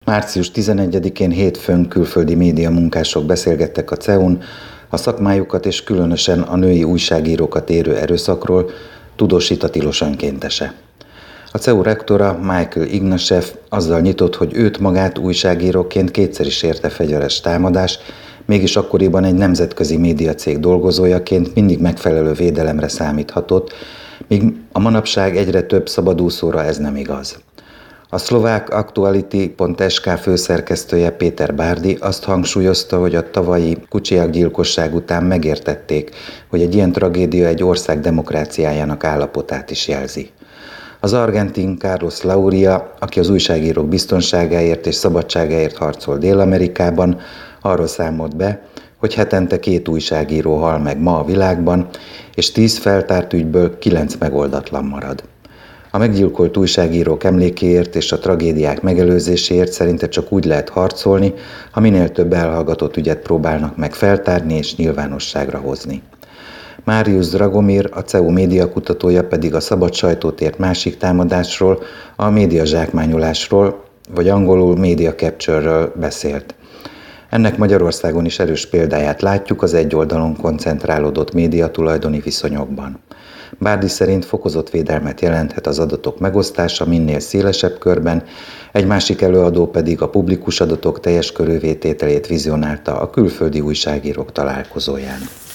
Március 11-én hétfőn külföldi média munkások beszélgettek a CEU-n a szakmájukat és különösen a női újságírókat érő erőszakról, tudósít a tilos önkéntese. A CEU rektora Michael Ignatieff azzal nyitott, hogy őt magát újságíróként kétszer is érte fegyveres támadás, mégis akkoriban egy nemzetközi médiacég dolgozójaként mindig megfelelő védelemre számíthatott, míg a manapság egyre több szabadúszóra ez nem igaz. A szlovák Actuality.sk főszerkesztője Péter Bárdi azt hangsúlyozta, hogy a tavalyi Kuciak gyilkosság után megértették, hogy egy ilyen tragédia egy ország demokráciájának állapotát is jelzi. Az argentin Carlos Lauria, aki az újságírók biztonságáért és szabadságáért harcol Dél-Amerikában, arról számolt be, hogy hetente 2 újságíró hal meg ma a világban, és 10 feltárt ügyből 9 megoldatlan marad. A meggyilkolt újságírók emlékéért és a tragédiák megelőzéséért szerinte csak úgy lehet harcolni, ha minél több elhallgatott ügyet próbálnak meg feltárni és nyilvánosságra hozni. Marius Dragomir, a CEU médiakutatója pedig a szabad sajtót ért másik támadásról, a médiazsákmányolásról, vagy angolul media capture-ről beszélt. Ennek Magyarországon is erős példáját látjuk az egy oldalon koncentrálódott médiatulajdoni viszonyokban. Bárdi szerint fokozott védelmet jelenthet az adatok megosztása minél szélesebb körben, egy másik előadó pedig a publikus adatok teljes körűvé tételét vizionálta a külföldi újságírók találkozóján.